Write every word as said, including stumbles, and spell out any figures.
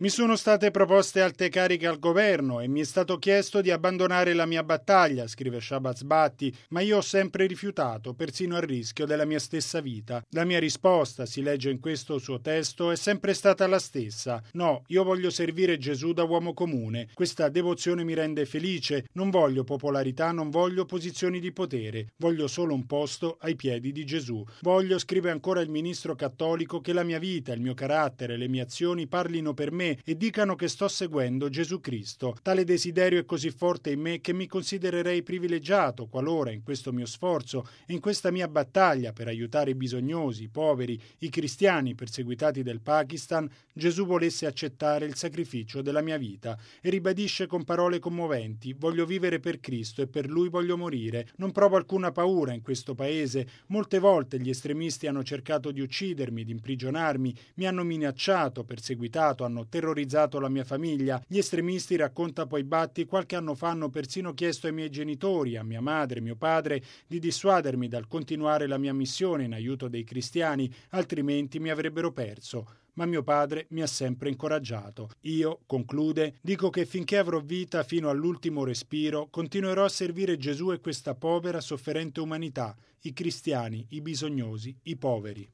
Mi sono state proposte alte cariche al governo e mi è stato chiesto di abbandonare la mia battaglia, scrive Shabazz Bhatti, ma io ho sempre rifiutato, persino a rischio della mia stessa vita. La mia risposta, si legge in questo suo testo, è sempre stata la stessa. No, io voglio servire Gesù da uomo comune. Questa devozione mi rende felice. Non voglio popolarità, non voglio posizioni di potere. Voglio solo un posto ai piedi di Gesù. Voglio, scrive ancora il ministro cattolico, che la mia vita, il mio carattere, le mie azioni parlino per me e dicano che sto seguendo Gesù Cristo. Tale desiderio è così forte in me che mi considererei privilegiato qualora in questo mio sforzo e in questa mia battaglia per aiutare i bisognosi, i poveri, i cristiani perseguitati del Pakistan, Gesù volesse accettare il sacrificio della mia vita. E ribadisce con parole commoventi: voglio vivere per Cristo e per Lui voglio morire. Non provo alcuna paura in questo paese. Molte volte gli estremisti hanno cercato di uccidermi, di imprigionarmi, mi hanno minacciato, perseguitato, hanno terrorizzato la mia famiglia. Gli estremisti, racconta poi Bhatti, qualche anno fa hanno persino chiesto ai miei genitori, a mia madre, mio padre, di dissuadermi dal continuare la mia missione in aiuto dei cristiani, altrimenti mi avrebbero perso. Ma mio padre mi ha sempre incoraggiato. Io, conclude, dico che finché avrò vita fino all'ultimo respiro, continuerò a servire Gesù e questa povera, sofferente umanità, i cristiani, i bisognosi, i poveri.